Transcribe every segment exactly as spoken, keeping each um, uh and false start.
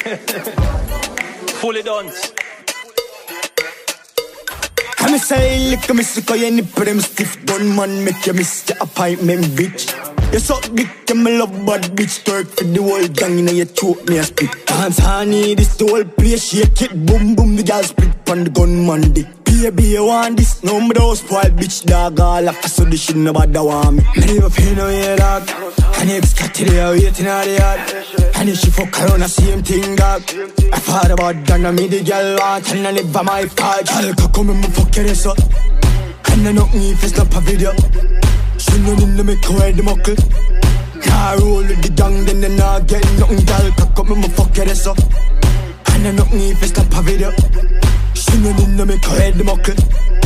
Fully done. I'm say, look, I'm sick of any prim stiff gun man, make you miss your appointment, bitch. You suck dick, you me love bad bitch. Twerk for the whole gang, you know you choke me a spit. Dance honey, this the whole place, shake it, boom boom, the girl split on the gunman dick. Baby, you want this? No, me don't spoil bitch, dog. All after so this shit nobody want me. Me never pay no yeah, dog. And you got to the waiting at the yard. And if she fuck around the same thing, dog. I thought about that, and me the girl want, and I live by my part. Girl, can come and me fuck your so. And I know me if it's not a video. She know in the make her the muckle. Car roll with the gang, then they not get nothing. Girl, can come and me fuck your so. And I know me if it's not a video. She know in the make her the muckle.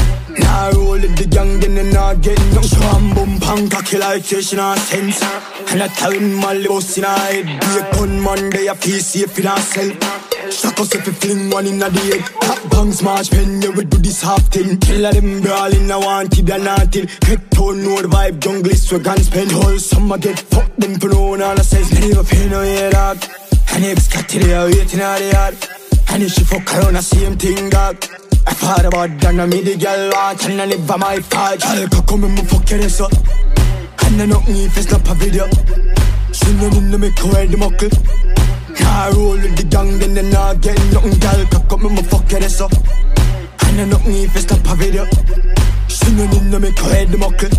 Now roll with the gang, then they not get nothing. Bam boom bang, cocky like fish in a sense. And I tell him my boss in a head. Be a gunman, they a feel safe in a cell. Shock us if you fling one in a the head. Top bang smash pen, you will do this half thing. Killer them brawling, I wanted and wanted. Head tone, no vibe, jungle is swag and spend. Whole summer get fucked them for no one, all I says. Me never pay no yeah, dog. And ex got to the waiting at the yard. And if she fuck around the same thing, dog. I thought about that, and me the girl want, and I live by my part. Girl, can come and me fuck your so. And I know me if it's not a video. She know in the make her the muckle. Car roll with the gang, then they not get nothing. Girl, can come and me fuck your so. And I know me if it's not a video. She know in the make her the muckle.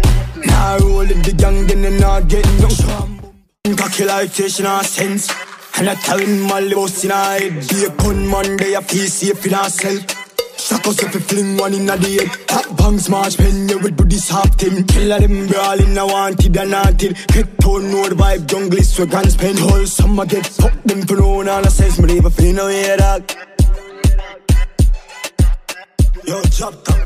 Car roll with the gang, then they not get nothing. Cocky like fish in a sense. And I tell him my boss in a head. Be a gunman, they a feel safe in a cell. Shock us if you fling one in a the head. Top bang smash pen, you will do this half thing. Killer them brawling, I wanted and wanted. Head tone, no vibe, jungle is swag and spend. Whole summer get fucked them for no one, all I says me never feel no way, dog. Yo, chop top.